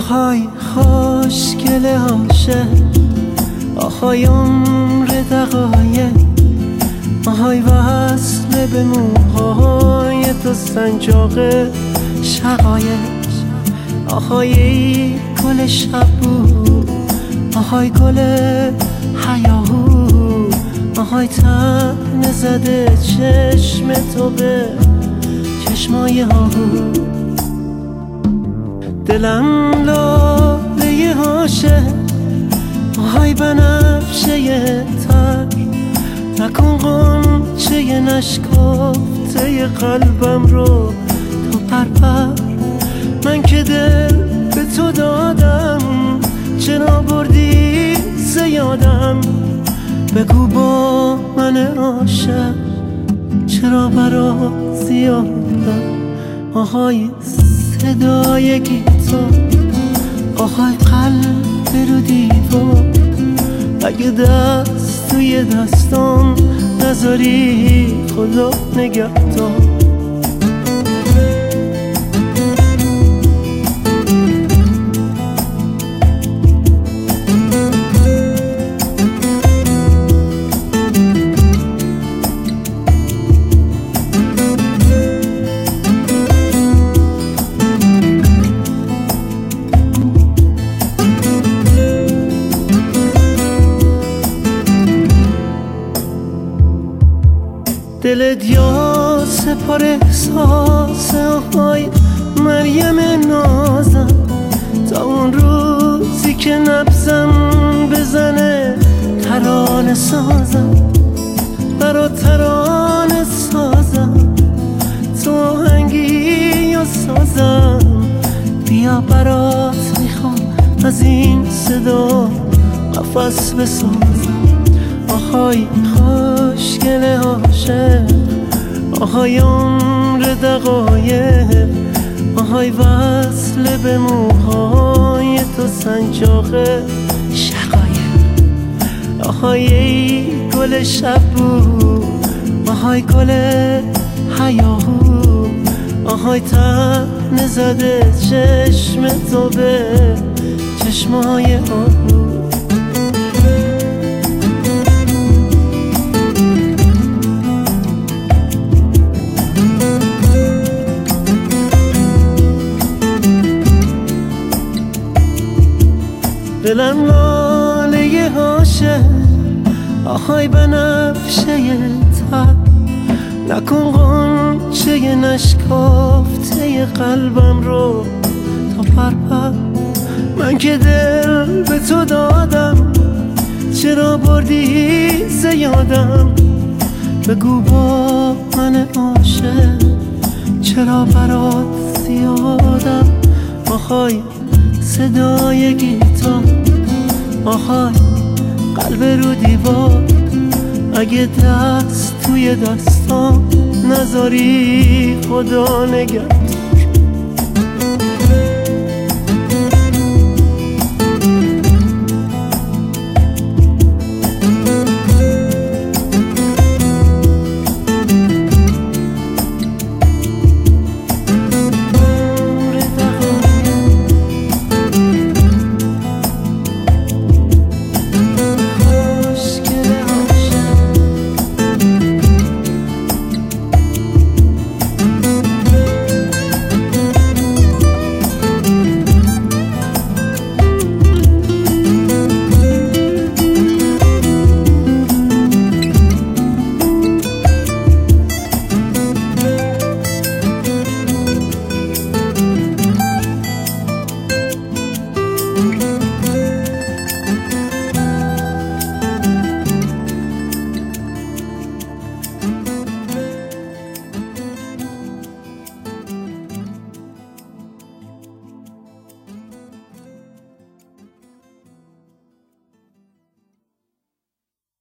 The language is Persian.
آهای خوشگل عاشق، آهای عمر دقایق، آهای وصل به موهای تو سنجاق شقایق، آهای ای گل شبو، آهای گل حیاهو، آهای تنه زده چشم تو به چشمای آهو. دلم لاله عاشق، آهای بنفشه تر، نکن غنچه نشکافته قلبم رو تو پرپر. من که دل به تو دادم، چرا بردی زیادم؟ بگو با من عاشق چرا برات زیادم؟ آهای صدای گیتار، آهای قلب رو دیوار، اگه دست توی دستام نذاری خدا نگهدار. دلت یا سپار احساس، آهای مریم نازم، تا اون روزی که نبزم بزنه ترانه سازم، برات ترانه سازم، تو آهنگی یا سازم. بیا برات میخوام از این صدا قفس بسازم. آهای خوشگل عاشق، آهای عمر دقایق، آهای وصل به موهای تو سنجاق شقایق، آهای ای گل شبو، آهای گل حیاهو، آهای تنه زده چشم تو به چشمای آهو. دلم لاله عاشق، آهای بنفشه تر، نکن غنچه نشکافته قلبم رو تا پرپر. من که دل به تو دادم، چرا بردی زیادم؟ بگو با من عاشق چرا برات زیادم؟ آهای صدای گیتار، آهای قلب رو دیوار، اگه دست توی دستام نذاری خدا نگهدار.